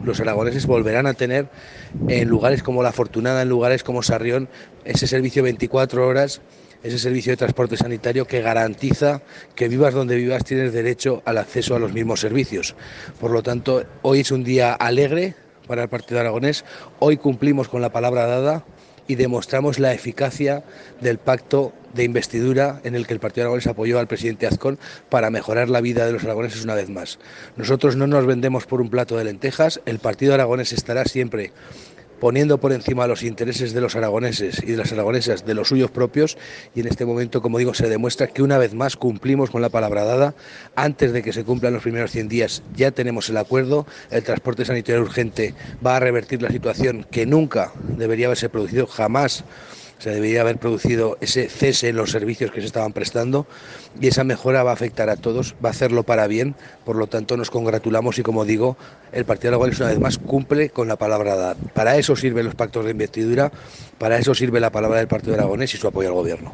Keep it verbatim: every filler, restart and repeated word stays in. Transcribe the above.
los aragoneses volverán a tener en lugares como La Afortunada, en lugares como Sarrión, ese servicio veinticuatro horas, ese servicio de transporte sanitario que garantiza que vivas donde vivas tienes derecho al acceso a los mismos servicios. Por lo tanto, hoy es un día alegre para el Partido Aragonés, hoy cumplimos con la palabra dada y demostramos la eficacia del pacto de investidura en el que el Partido Aragonés apoyó al presidente Azcón para mejorar la vida de los aragoneses una vez más. Nosotros no nos vendemos por un plato de lentejas, el Partido Aragonés estará siempre poniendo por encima los intereses de los aragoneses y de las aragonesas de los suyos propios, y en este momento, como digo, se demuestra que una vez más cumplimos con la palabra dada. Antes de que se cumplan los primeros cien días ya tenemos el acuerdo, el transporte sanitario urgente va a revertir la situación que nunca debería haberse producido, jamás se debería haber producido ese cese en los servicios que se estaban prestando, y esa mejora va a afectar a todos, va a hacerlo para bien. Por lo tanto, nos congratulamos y, como digo, el Partido Aragonés una vez más cumple con la palabra dada. Para eso sirven los pactos de investidura, para eso sirve la palabra del Partido Aragonés y su apoyo al Gobierno.